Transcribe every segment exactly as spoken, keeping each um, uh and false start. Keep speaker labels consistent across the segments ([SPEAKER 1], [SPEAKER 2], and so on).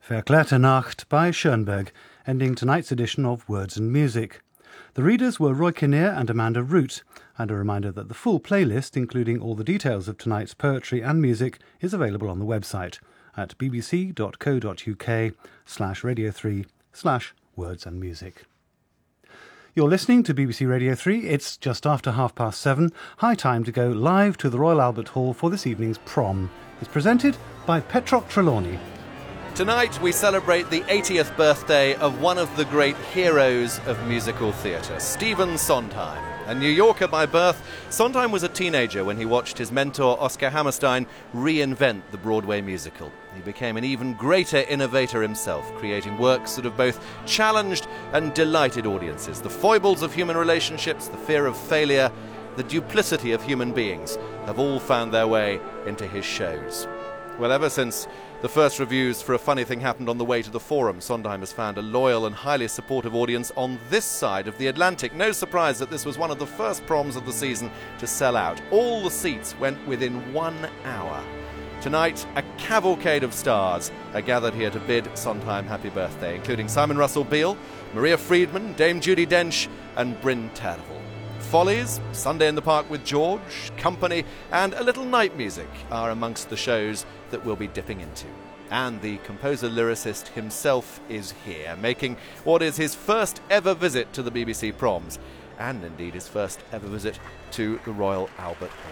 [SPEAKER 1] Verklärte Nacht by Schoenberg, ending tonight's edition of Words and Music. The readers were Roy Kinnear and Amanda Root, and a reminder that the full playlist, including all the details of tonight's poetry and music, is available on the website at bbc.co.uk slash radio 3 slash words and music. You're listening to B B C Radio three. It's just after half past seven. High time to go live to the Royal Albert Hall for this evening's prom. It's presented by Petrock Trelawney.
[SPEAKER 2] Tonight we celebrate the eightieth birthday of one of the great heroes of musical theatre, Stephen Sondheim. A New Yorker by birth, Sondheim was a teenager when he watched his mentor Oscar Hammerstein reinvent the Broadway musical. He became an even greater innovator himself, creating works that have both challenged and delighted audiences. The foibles of human relationships, the fear of failure, the duplicity of human beings have all found their way into his shows. Well, ever since the first reviews for A Funny Thing Happened on the Way to the Forum, Sondheim has found a loyal and highly supportive audience on this side of the Atlantic. No surprise that this was one of the first proms of the season to sell out. All the seats went within one hour. Tonight, a cavalcade of stars are gathered here to bid Sondheim happy birthday, including Simon Russell Beale, Maria Friedman, Dame Judi Dench and Bryn Terfel. Follies, Sunday in the Park with George, Company and A Little Night Music are amongst the shows that we'll be dipping into. And the composer-lyricist himself is here, making what is his first ever visit to the B B C proms, and indeed his first ever visit to the Royal Albert Hall.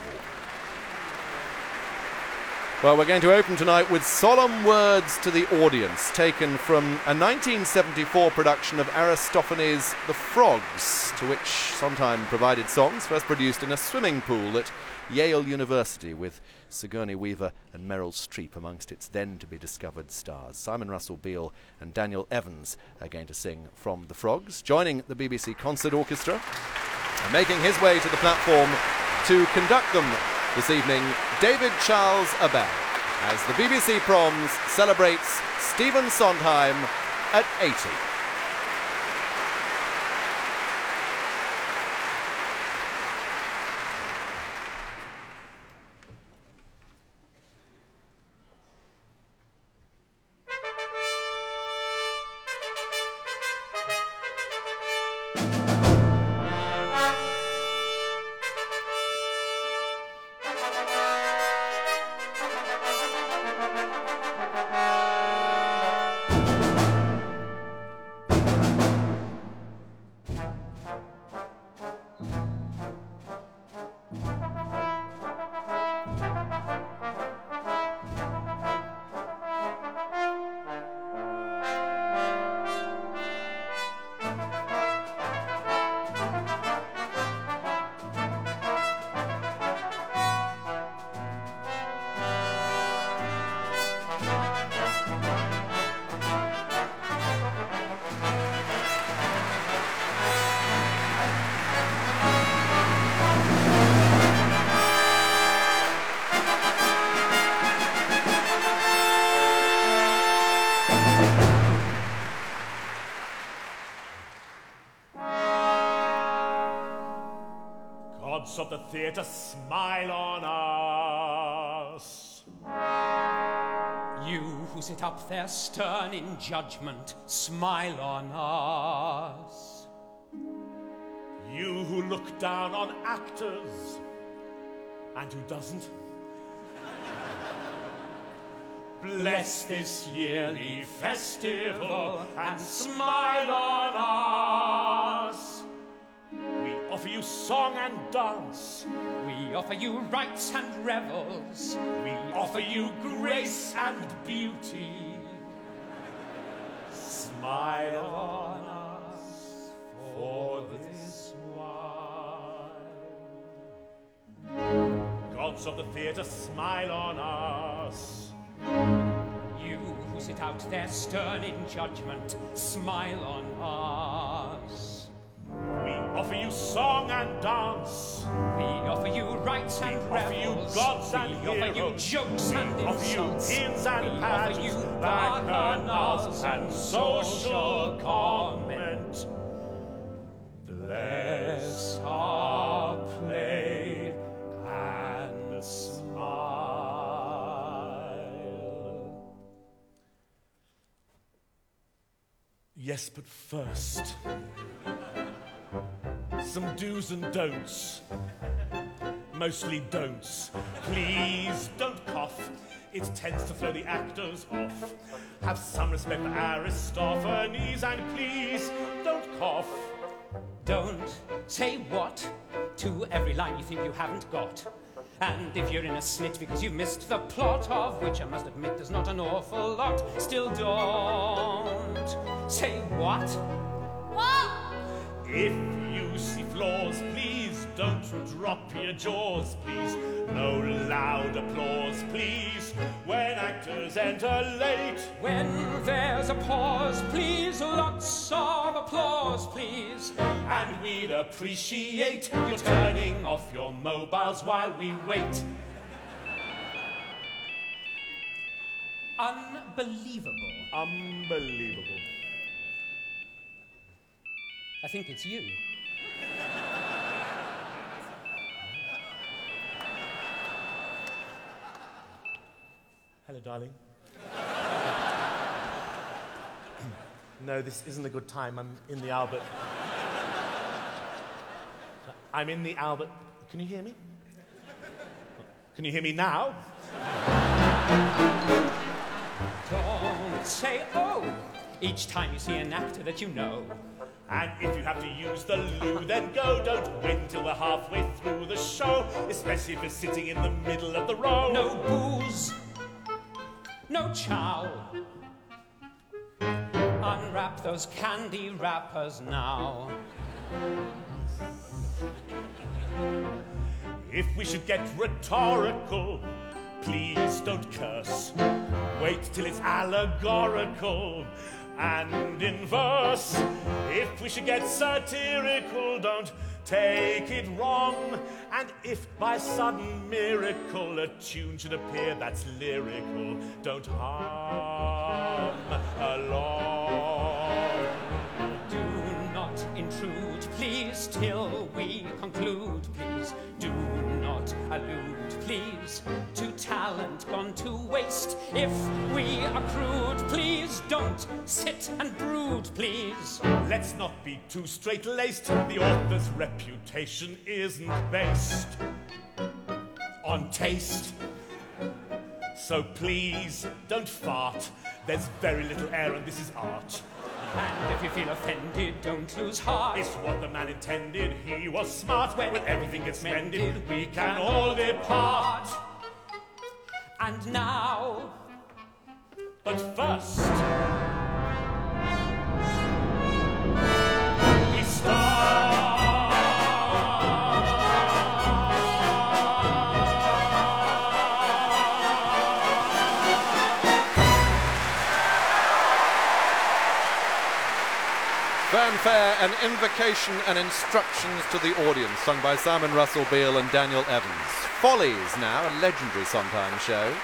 [SPEAKER 2] Well, we're going to open tonight with solemn words to the audience, taken from a nineteen seventy-four production of Aristophanes' The Frogs, to which Sondheim provided songs first produced in a swimming pool at Yale University, with Sigourney Weaver and Meryl Streep amongst its then-to-be-discovered stars. Simon Russell Beale and Daniel Evans are going to sing from The Frogs, joining the B B C Concert Orchestra, and making his way to the platform to conduct them this evening, David Charles Abel, as the B B C Proms celebrates Stephen Sondheim at eighty.
[SPEAKER 3] Of the theatre, smile on us.
[SPEAKER 4] You who sit up there stern in judgment, smile on us.
[SPEAKER 3] You who look down on actors, and who doesn't, bless this yearly festival and smile on us. We offer you song and dance.
[SPEAKER 4] We offer you rites and revels.
[SPEAKER 3] We offer you grace and beauty. Smile on us for this while. Gods of the theatre, smile on us.
[SPEAKER 4] You who sit out there stern in judgment, smile on us.
[SPEAKER 3] We offer you song and dance.
[SPEAKER 4] We offer you rites and
[SPEAKER 3] we offer
[SPEAKER 4] revels.
[SPEAKER 3] you gods and
[SPEAKER 4] we
[SPEAKER 3] heroes.
[SPEAKER 4] offer you jokes
[SPEAKER 3] we
[SPEAKER 4] and
[SPEAKER 3] offer
[SPEAKER 4] insults.
[SPEAKER 3] you hymns and
[SPEAKER 4] we
[SPEAKER 3] pageants,
[SPEAKER 4] offer you
[SPEAKER 3] bacchanals and social comment. Bless our play and smile. Yes, but first, some do's and don'ts. Mostly don'ts. Please don't cough. It tends to throw the actors off. Have some respect for Aristophanes, and please don't cough.
[SPEAKER 4] Don't say what to every line you think you haven't got. And if you're in a snit because you missed the plot, of which I must admit there's not an awful lot, still don't say what?
[SPEAKER 5] What?
[SPEAKER 3] If you see flaws, please don't drop your jaws, please. No loud applause, please, when actors enter late.
[SPEAKER 4] When there's a pause, please, lots of applause, please.
[SPEAKER 3] And we'd appreciate you turning off your mobiles while we wait.
[SPEAKER 4] Unbelievable.
[SPEAKER 3] Unbelievable.
[SPEAKER 4] I think it's you.
[SPEAKER 3] Hello, darling. No, this isn't a good time. I'm in the Albert. I'm in the Albert. Can you hear me? Can you hear me now?
[SPEAKER 4] Don't say oh each time you see an actor that you know.
[SPEAKER 3] And if you have to use the loo, then go. Don't wait till we're halfway through the show, especially if you're sitting in the middle of the row.
[SPEAKER 4] No booze, no chow. Unwrap those candy wrappers now.
[SPEAKER 3] If we should get rhetorical, please don't curse. Wait till it's allegorical and in verse. If we should get satirical, don't take it wrong. And if by sudden miracle a tune should appear that's lyrical, don't hum along.
[SPEAKER 4] Do not intrude, please, till we conclude, please. Do not allude, please, to talent gone to waste. If we are crude, please don't sit and brood, please.
[SPEAKER 3] Let's not be too straight-laced. The author's reputation isn't based on taste. So please don't fart. There's very little air and this is art.
[SPEAKER 4] And if you feel offended, don't lose heart.
[SPEAKER 3] It's what the man intended. He was smart. When everything gets mended, we can all depart.
[SPEAKER 4] And now,
[SPEAKER 3] but first, we start.
[SPEAKER 2] Fanfare, an invocation and instructions to the audience, sung by Simon Russell Beale and Daniel Evans. Follies now, a legendary Sondheim show.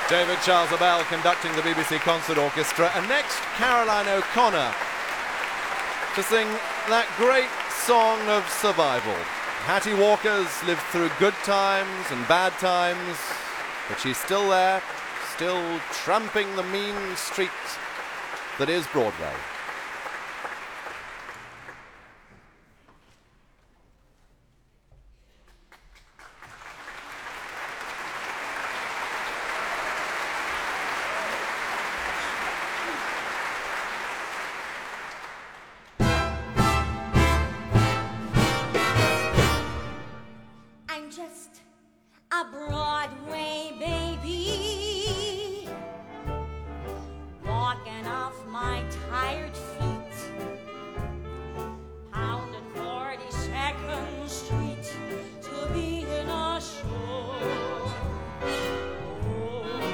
[SPEAKER 2] David Charles Abell conducting the B B C Concert Orchestra, and next Caroline O'Connor to sing that great song of survival. Hattie Walker's lived through good times and bad times, but she's still there, still tramping the mean street that is Broadway.
[SPEAKER 5] I'm just a Broadway baby, walking off my tired feet, pounding forty-second Street to be in a show. Oh,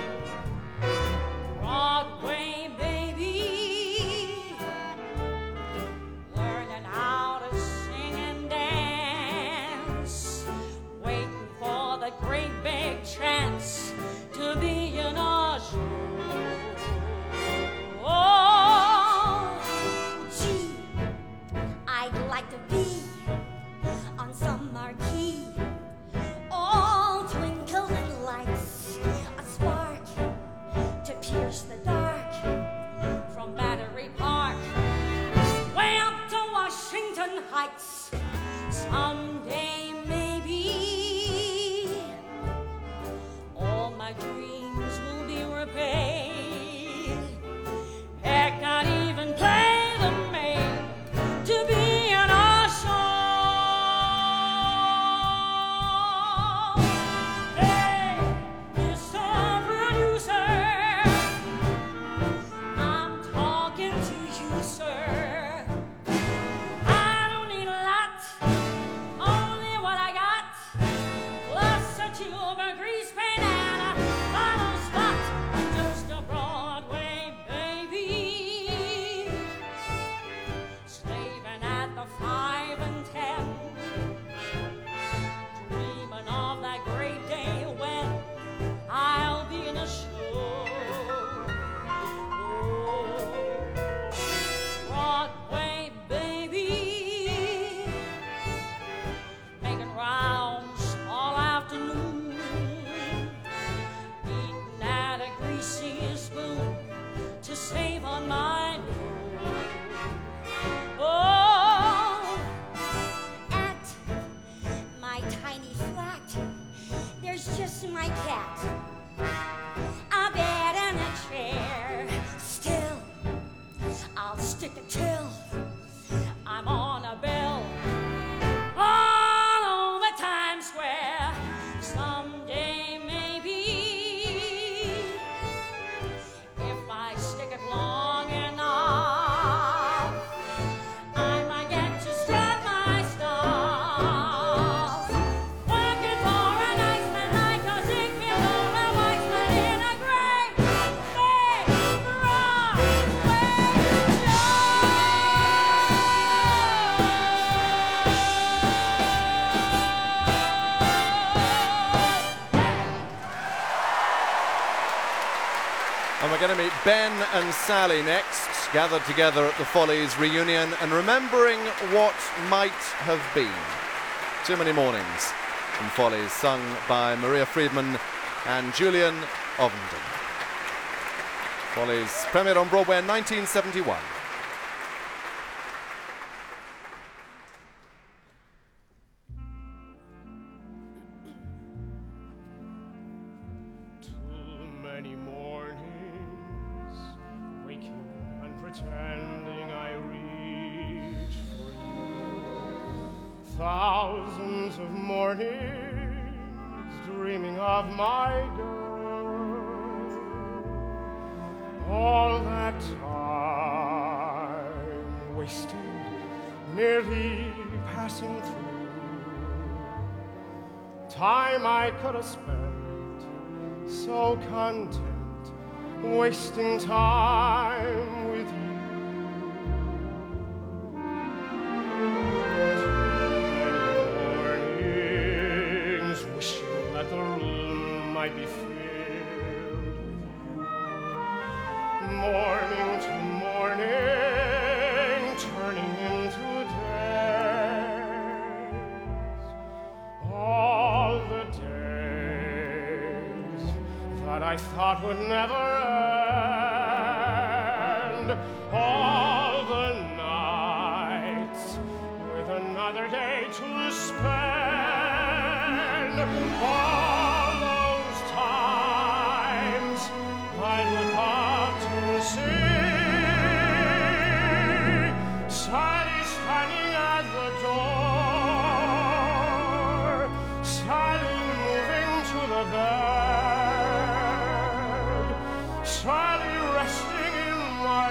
[SPEAKER 5] Broadway baby, learning how to sing and dance, waiting for the great big chance to be in a show. Oh, gee, I'd like to be on some marquee, all twinkling lights, a spark to pierce the dark, from Battery Park way up to Washington Heights. Someday maybe all my dreams will be repaid. Heck, I'd even play the maid to be in a show. Hey, Mister Producer, I'm talking to you, sir. I don't need a lot, only what I got, plus a tube of grease paint and a bottle spot. Just a Broadway baby, slaving at the five and ten, dreaming of that great day when I'll be in a show. Oh, Broadway baby, making rounds all afternoon, eating at a greasy spoon to save on my nose. Oh, at my tiny flat, there's just my cat, a bed and a chair. Still, I'll stick it till I'm on a bill all over Times Square. Someday maybe, if I stick it long enough, I might get to strut my stuff, working for a nice man like a Ziegfeld or a Weissman in a great big Broadway
[SPEAKER 2] And we're going to meet Ben and Sally next, gathered together at the Follies reunion and remembering what might have been. Too Many Mornings from Follies, sung by Maria Friedman and Julian Ovenden. Follies premiered on Broadway in nineteen seventy-one.
[SPEAKER 3] Too many mornings, waking and pretending I reach for you. Thousands of mornings, dreaming of my girl. All that time wasted, merely passing through. Time I could have spent so content, wasting time with you. Too many mornings, wishing that the room might be filled morning to morning, turning into days. All the days that I thought would never end. All the nights with another day to spend. All those times I look up to see Sally standing at the door, Sally moving to the bed, Sally resting in my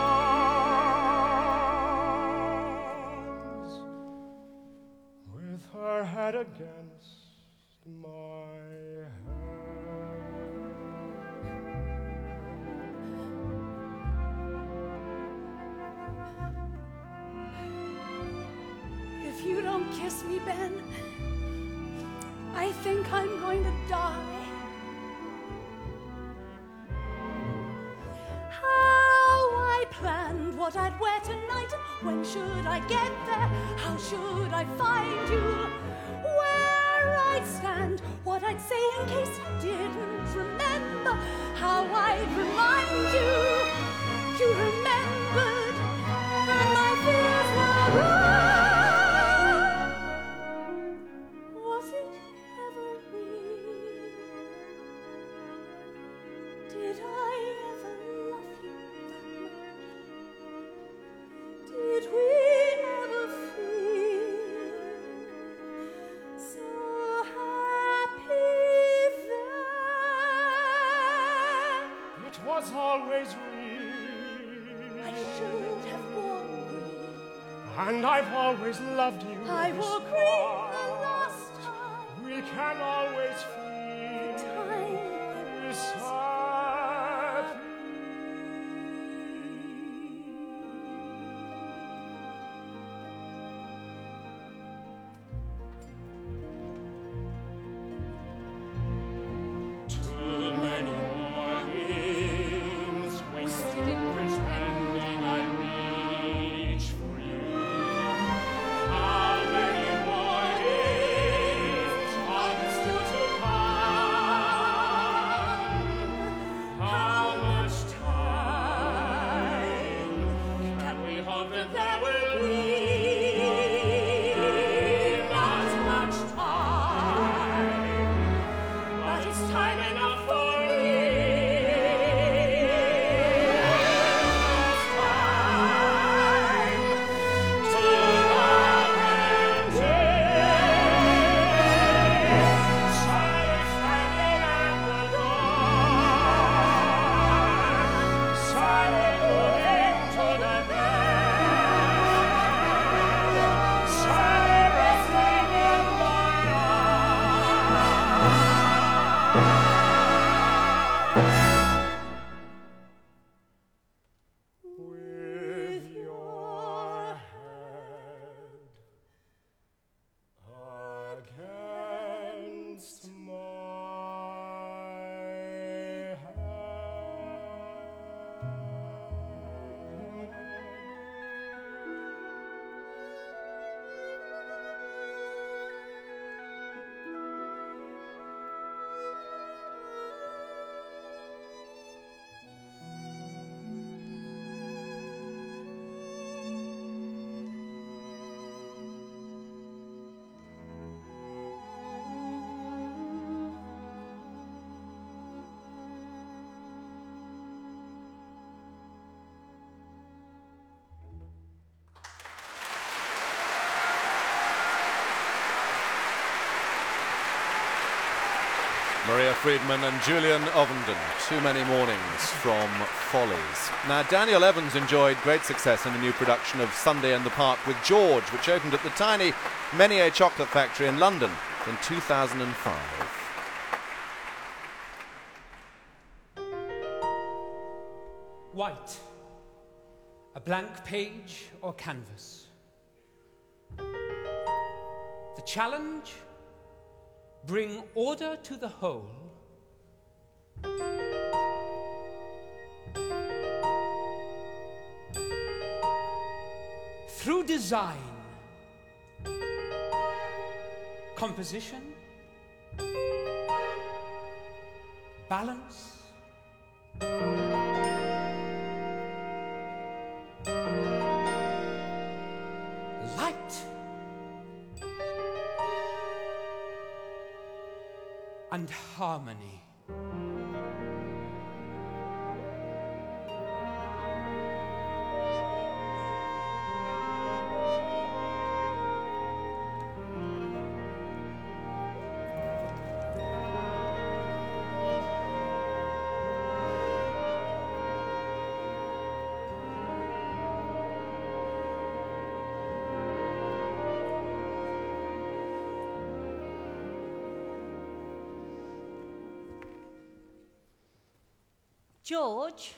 [SPEAKER 3] arms, with her head against my
[SPEAKER 6] If you don't kiss me, Ben, I think I'm going to die. How I planned what I'd wear tonight, when should I get there, how should I find you, where I'd stand, what I'd say in case you didn't remember, how I'd remind you, you remembered, and my fears were wrong. Was it ever real? Did I ever love you that much? Did we ever feel so happy then?
[SPEAKER 3] It was always real.
[SPEAKER 6] I should have worn green.
[SPEAKER 3] And I've always loved you.
[SPEAKER 6] I
[SPEAKER 3] this
[SPEAKER 6] wore green
[SPEAKER 3] far.
[SPEAKER 6] the last time.
[SPEAKER 3] We can always feel
[SPEAKER 6] Time
[SPEAKER 3] this happy. Too many mornings wasted in pretending I reach for you. How many more days are there still to come? How much time can we hope that there will be? Not much time, but it's time enough for me. It's time to love and take. Sally standing at the door, Sally moving to the bed, Sally resting in my arms. With your head against my
[SPEAKER 2] Maria Friedman and Julian Ovenden, Too Many Mornings from Follies. Now, Daniel Evans enjoyed great success in the new production of Sunday in the Park with George, which opened at the tiny Menier Chocolate Factory in London in two thousand five.
[SPEAKER 4] White, a blank page or canvas. The challenge, bring order to the whole. through design, composition, balance, light, and harmony.
[SPEAKER 5] George,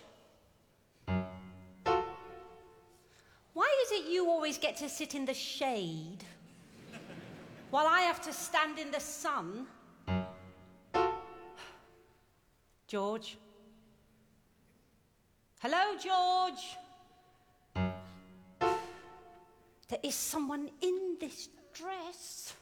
[SPEAKER 5] why is it you always get to sit in the shade while I have to stand in the sun? George? Hello, George? There is someone in this dress.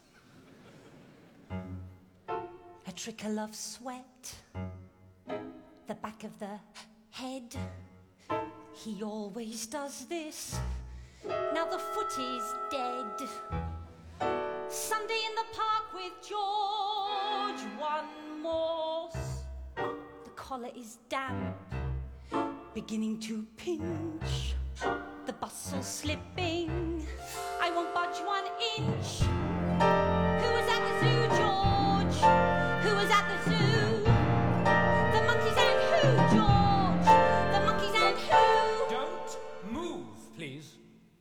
[SPEAKER 5] A trickle of sweat. The back of the head. He always does this. Now the foot is dead. Sunday in the park with George. One more. The collar is damp, beginning to pinch. The bustle slipping. I won't budge one inch. Who was at the zoo, George? Who was at the zoo? George, the monkeys and who?
[SPEAKER 4] Don't move, please.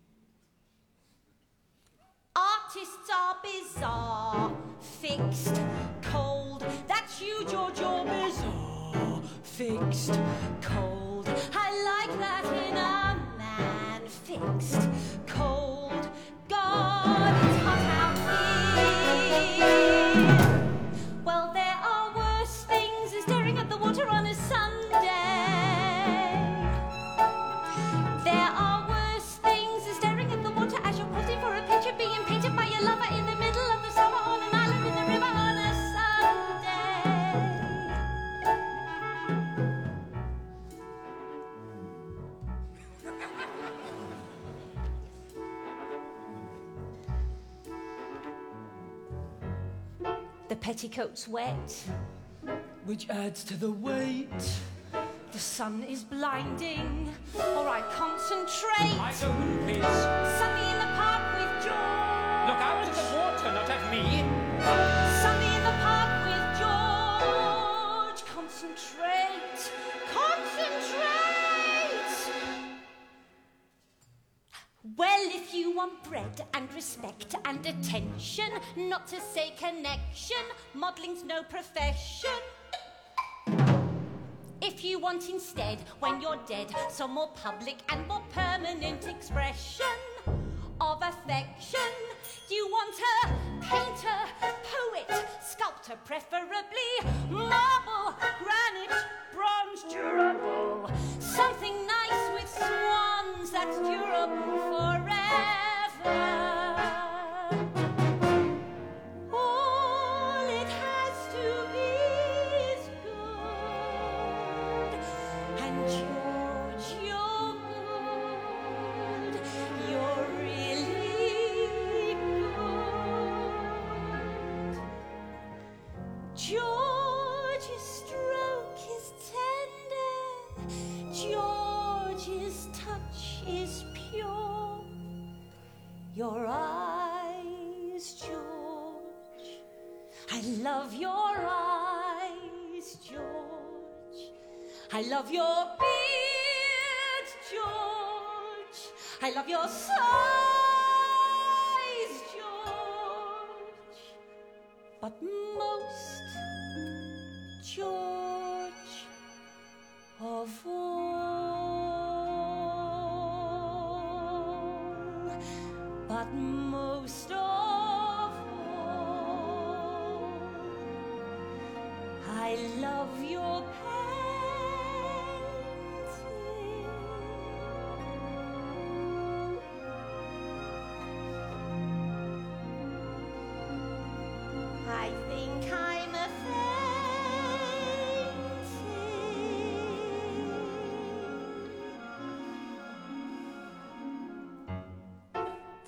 [SPEAKER 5] Artists are bizarre, fixed, cold. That's you, George, you're bizarre, fixed, cold. I like that in a man, fixed, cold. God, it's hot out here. Well, there are worse things than staring at the water on a Sunday. There are worse things than staring at the water as you're posing for a picture being painted by your lover in the middle of the summer on an island in the river on a Sunday. The petticoat's wet, which adds to the weight. The sun is blinding. All right, concentrate.
[SPEAKER 4] I don't, please.
[SPEAKER 5] Sunday in the park with George.
[SPEAKER 4] Look out at the water, not at me.
[SPEAKER 5] Sunday in the park with George. Concentrate. Concentrate. Well, if you want bread and respect and attention, not to say connection, modeling's no profession. If you want instead, when you're dead, some more public and more permanent expression of affection, you want a painter, poet, sculptor, preferably marble, granite, bronze, durable, something nice with swans that's durable forever. All it has to be is good. And George, you're good. You're really good. George's stroke is tender. George's touch is pure. Your eyes, George. I love your eyes, George. I love your beard, George. I love your size, George. But most, George, of all. But most of all, I love your painting.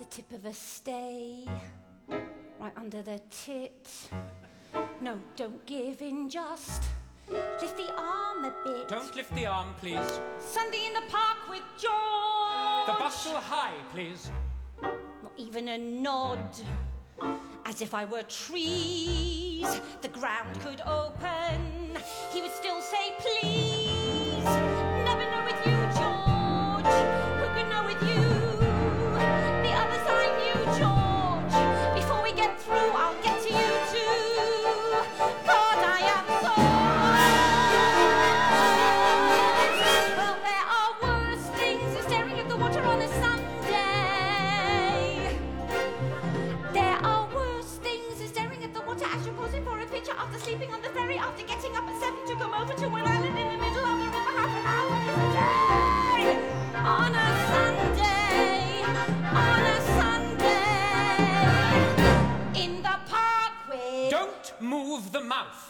[SPEAKER 6] tip of a stay, right under the tit. No, don't give in, just lift the arm a bit.
[SPEAKER 4] Don't lift the arm, please.
[SPEAKER 6] Sunday in the park with George.
[SPEAKER 4] The bustle high, please.
[SPEAKER 6] Not even a nod, as if I were trees. The ground could open, he would still say please. Never know with you, George. Who could know with you? The others I knew, George. Before we get through, I'll get to you too. God, I am so lost. Well, there are worse things than staring at the water on a Sunday. There are worse things than staring at the water as you're pausing for a picture after sleeping on the ferry, after getting up at seven to come over to an island in the middle of the river half an hour is a day. On a Sunday, on a Sunday, in the park with
[SPEAKER 4] Don't move the mouth.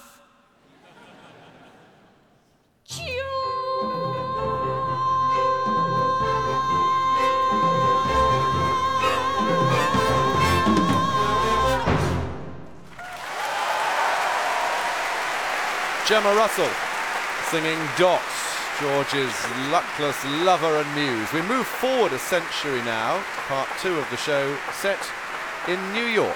[SPEAKER 2] Gemma Russell singing Dot, George's luckless lover and muse. We move forward a century now, part two of the show, set in New York.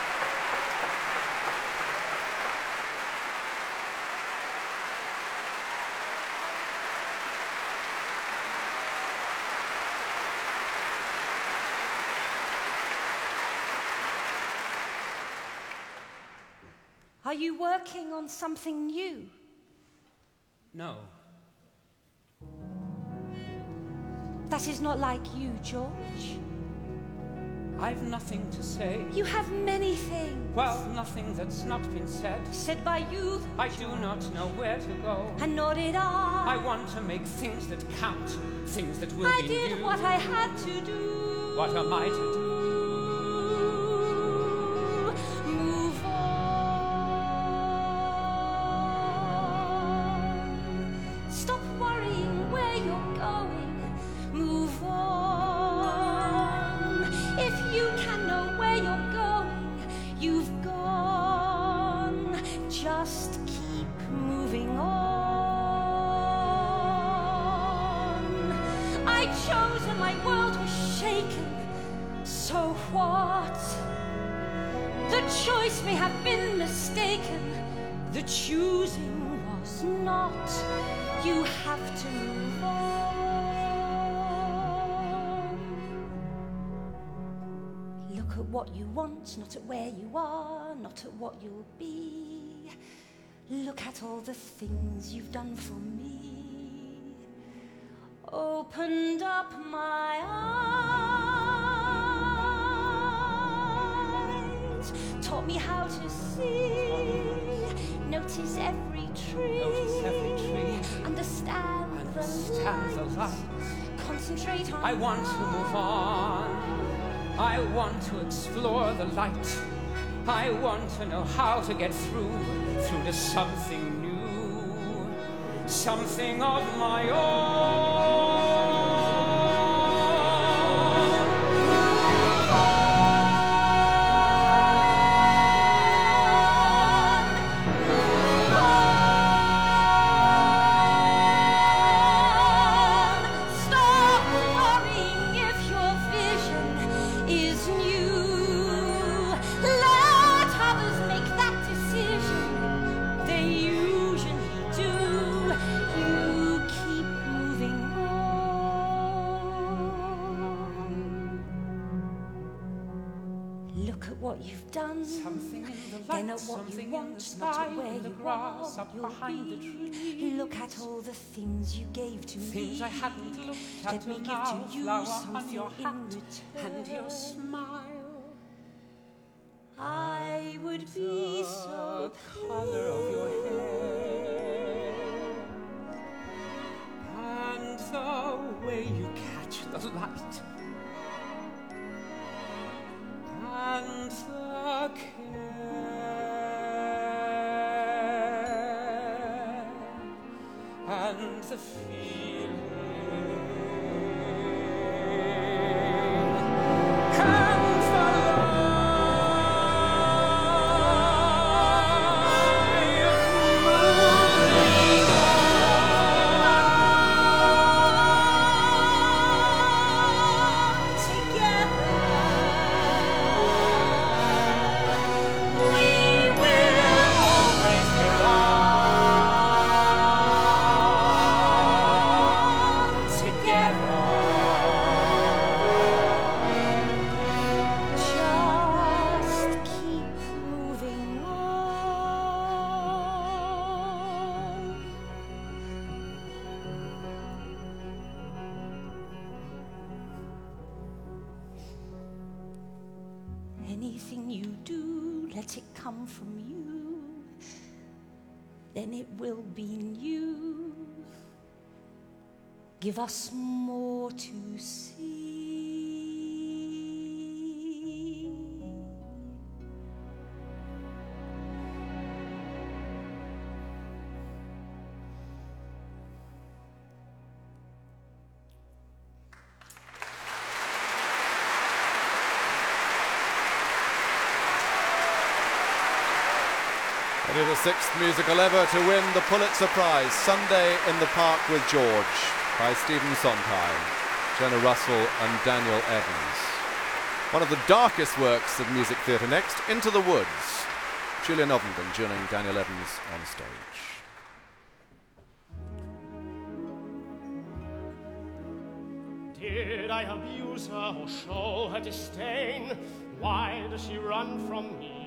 [SPEAKER 6] Are you working on something new?
[SPEAKER 4] No.
[SPEAKER 6] That is not like you, George.
[SPEAKER 4] I've nothing to say.
[SPEAKER 6] You have many things.
[SPEAKER 4] Well, nothing that's not been said.
[SPEAKER 6] Said by you.
[SPEAKER 4] I do not know where to go.
[SPEAKER 6] And nor did I.
[SPEAKER 4] I want to make things that count, things that will
[SPEAKER 6] I
[SPEAKER 4] be
[SPEAKER 6] did
[SPEAKER 4] new.
[SPEAKER 6] what I had to do.
[SPEAKER 4] What am I to do?
[SPEAKER 6] Move on. Stop worrying where you're going. Move on. If you can know where you're going, you've gone. Just keep moving on. I chose and my world was shaken. So what? The choice may have been mistaken. The choosing was not. You have to move on. Look at what you want, not at where you are, not at what you'll be. Look at all the things you've done for me. Opened up my eyes, taught me how to see, notice every tree,
[SPEAKER 4] Notice every tree.
[SPEAKER 6] understand,
[SPEAKER 4] Understand
[SPEAKER 6] the
[SPEAKER 4] the
[SPEAKER 6] light,
[SPEAKER 4] light.
[SPEAKER 6] concentrate on
[SPEAKER 4] I want to move on. I want to explore the light. I want to know how to get through, through to something new, something of my own.
[SPEAKER 6] Stop worrying if your vision is new. Let others make that decision. They usually do. You keep moving on. Look at what you've done.
[SPEAKER 4] Something in the
[SPEAKER 6] Then
[SPEAKER 4] light,
[SPEAKER 6] at what
[SPEAKER 4] something
[SPEAKER 6] you
[SPEAKER 4] in
[SPEAKER 6] want,
[SPEAKER 4] the
[SPEAKER 6] not
[SPEAKER 4] sky,
[SPEAKER 6] at where
[SPEAKER 4] in the
[SPEAKER 6] you
[SPEAKER 4] grass,
[SPEAKER 6] are,
[SPEAKER 4] up
[SPEAKER 6] you'll
[SPEAKER 4] behind the
[SPEAKER 6] be.
[SPEAKER 4] tree.
[SPEAKER 6] Look at all the things you gave to
[SPEAKER 4] Things
[SPEAKER 6] me.
[SPEAKER 4] I hadn't looked at
[SPEAKER 6] Let me
[SPEAKER 4] till
[SPEAKER 6] give
[SPEAKER 4] now,
[SPEAKER 6] to you
[SPEAKER 4] flower on
[SPEAKER 6] something
[SPEAKER 4] your
[SPEAKER 6] in
[SPEAKER 4] hat
[SPEAKER 6] return.
[SPEAKER 4] and your smile.
[SPEAKER 6] I would be so
[SPEAKER 4] The color of your hair and the way you catch the light and the care and the feeling. And
[SPEAKER 5] anything you do, let it come from you, then it will be new. Give us more to see.
[SPEAKER 2] It is the sixth musical ever to win the Pulitzer Prize, Sunday in the Park with George, by Stephen Sondheim, Jonah Russell and Daniel Evans. One of the darkest works of music theatre. Next, Into the Woods, Julian Ovenden joining Daniel Evans on stage.
[SPEAKER 3] Did I abuse her or show her disdain? Why does she run from me?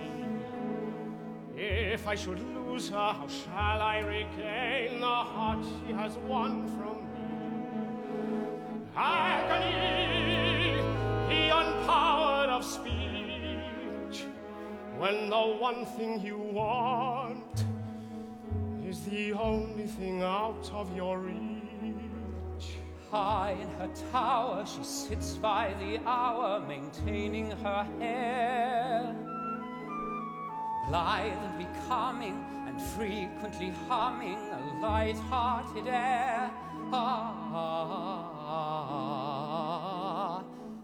[SPEAKER 3] If I should lose her, how shall I regain the heart she has won from me? Agony, the unpowered of speech, when the one thing you want is the only thing out of your reach.
[SPEAKER 4] High in her tower, she sits by the hour, maintaining her hair. Blithe and becoming, and frequently humming a light-hearted air. Ah,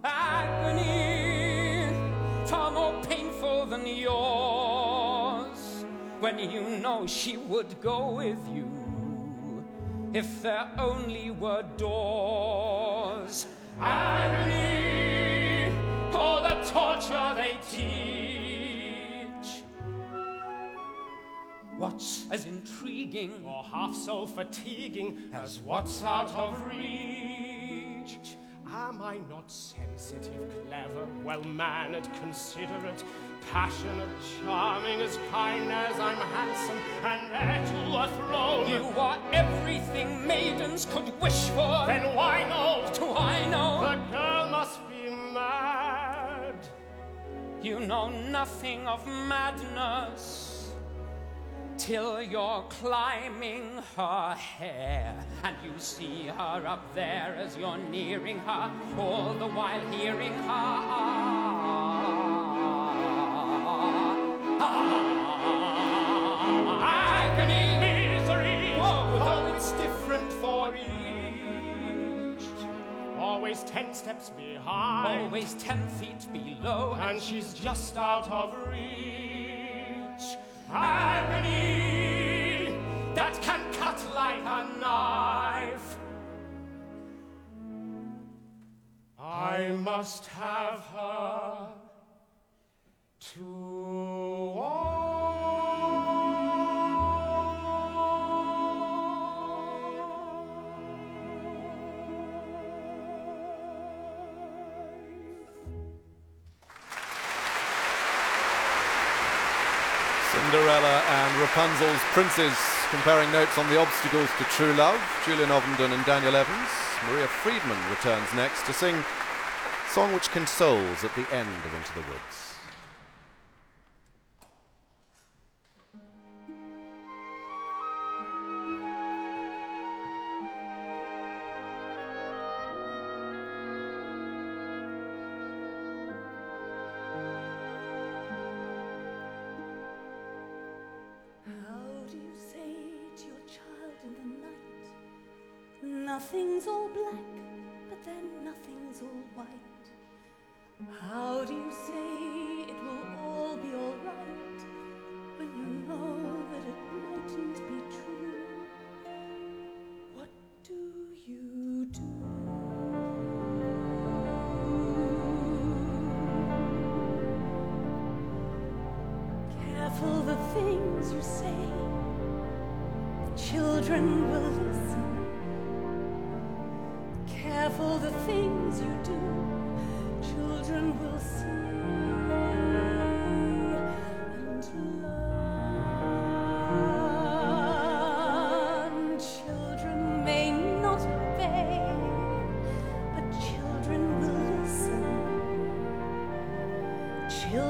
[SPEAKER 4] agony, far more painful than yours, when you know she would go with you, if there only were doors. Agony, oh, the torture they teach. What's as intriguing
[SPEAKER 3] or half so fatiguing as what's out of reach? Am I not sensitive, clever, well-mannered, considerate, passionate, charming, as kind as I'm handsome, and heir to a throne?
[SPEAKER 4] You are everything maidens could wish for.
[SPEAKER 3] Then why no?
[SPEAKER 4] Do I know?
[SPEAKER 3] The girl must be mad.
[SPEAKER 4] You know nothing of madness till you're climbing her hair, and you see her up there as you're nearing her, all the while hearing her. Ah, ah, agony,
[SPEAKER 3] misery,
[SPEAKER 4] whoa,
[SPEAKER 3] though it's different for each. Always ten steps behind,
[SPEAKER 4] always ten feet below,
[SPEAKER 3] and she's just out of reach. Agony that can cut like a knife. I must have her to
[SPEAKER 2] Cinderella and Rapunzel's princes, comparing notes on the obstacles to true love. Julian Ovenden and Daniel Evans. Maria Friedman returns next to sing a song which consoles at the end of Into the Woods.
[SPEAKER 6] Nothing's all black, but then nothing's all white. How do you say it will all be all right when you know that it mightn't be true? What do you do? Careful the things you say, the children will listen. Careful the things you do, children will see and learn. Children may not obey, but children will listen.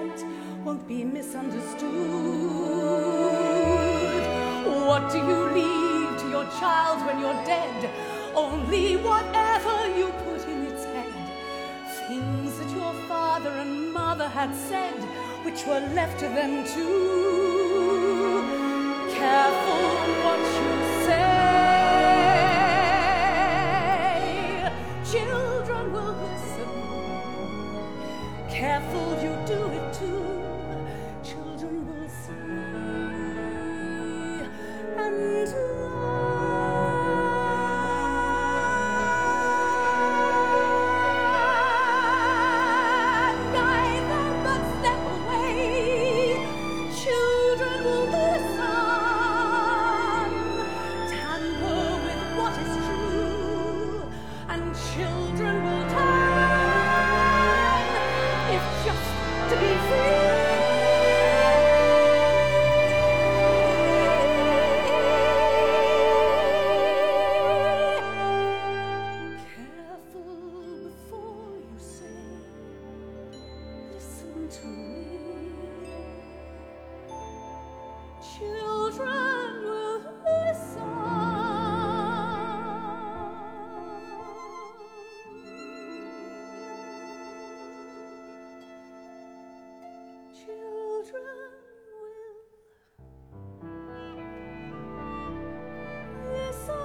[SPEAKER 6] sight won't be misunderstood. What do you leave to your child when you're dead? Only whatever you put in its head. Things that your father and mother had said, which were left to them too. Careful what you say. Children will listen. Careful you do it too. Children will see and neither but step away. Children will listen, tamper with what is true, and children will turn, if just to be free. Careful before you say, listen to me. Children will listen. Children will listen.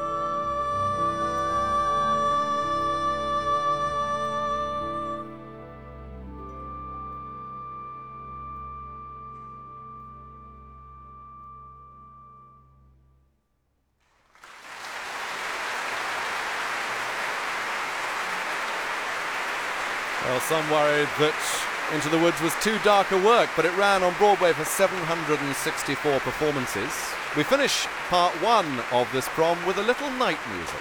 [SPEAKER 2] Well, some worried that Into the Woods was too dark a work, but it ran on Broadway for seven hundred sixty-four performances. We finish part one of this prom with a little night music.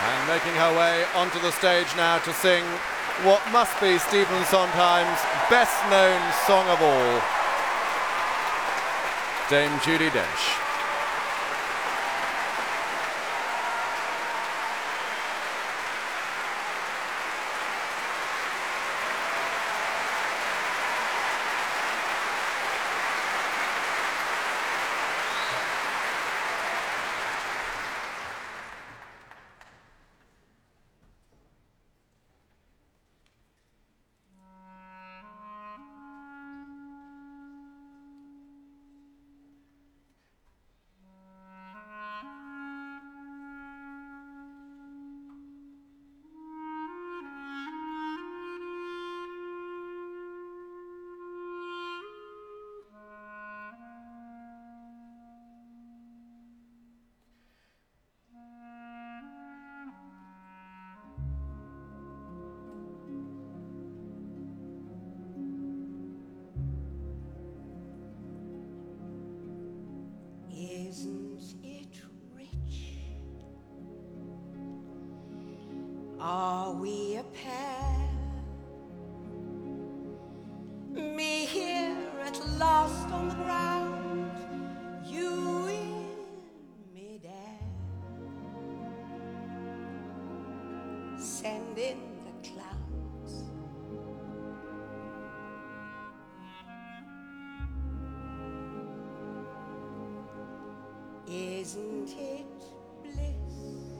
[SPEAKER 2] And making her way onto the stage now to sing what must be Stephen Sondheim's best-known song of all, Dame Judi Dench.
[SPEAKER 7] Isn't it rich? Are we a pair? Me here at last on the ground, you in midair. Send in the clouds. Isn't it bliss?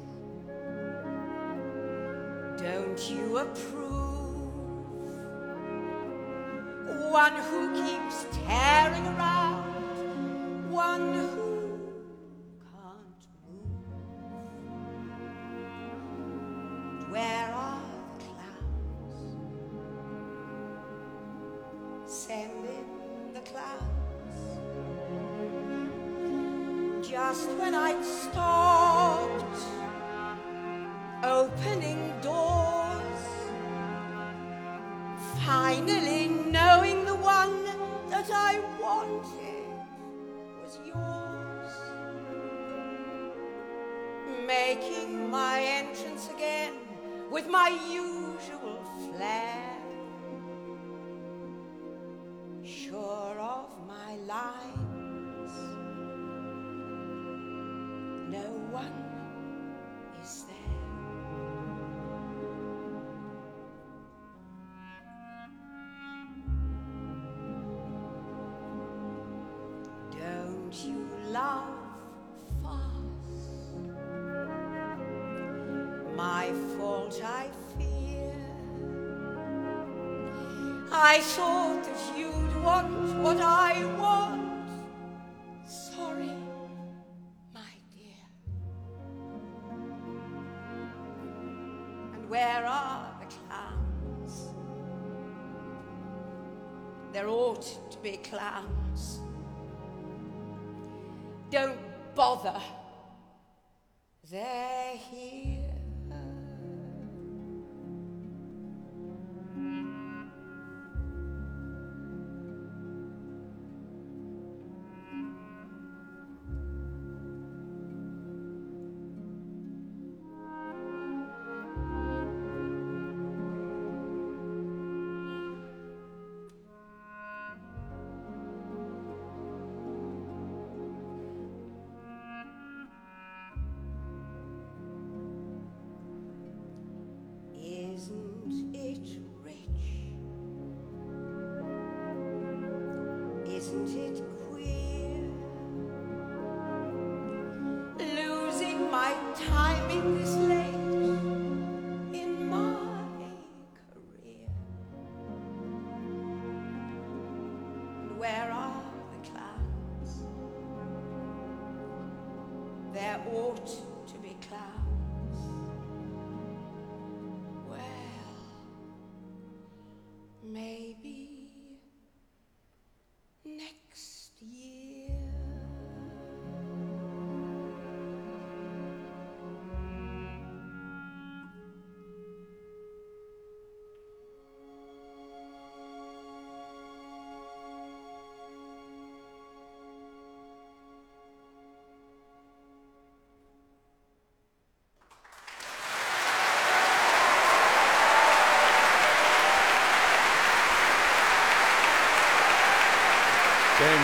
[SPEAKER 7] Don't you approve? One who keeps tearing around, one who can't move. Where are the clouds? Send in the clouds. Just when I'd stopped opening doors, finally knowing the one that I wanted was yours, making my entrance again with my usual flair, sure of my lines. No one is there. Don't you love fast? My fault, I fear. I thought that you'd want what I want. Sorry. Where are the clowns? There ought to be clowns. Don't bother. They're here. Isn't it rich? Isn't it queer? Losing my timing this late in my career. And where are the clouds? There ought to be clouds. Maybe next year.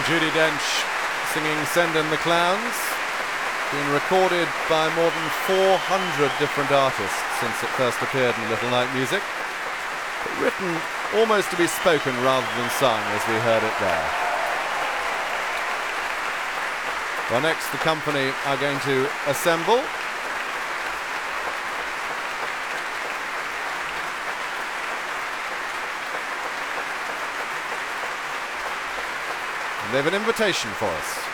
[SPEAKER 2] Judi Dench singing Send in the Clowns. Been recorded by more than four hundred different artists since it first appeared in Little Night Music. But written almost to be spoken rather than sung, as we heard it there. Well, next the company are going to assemble. And they have an invitation for us.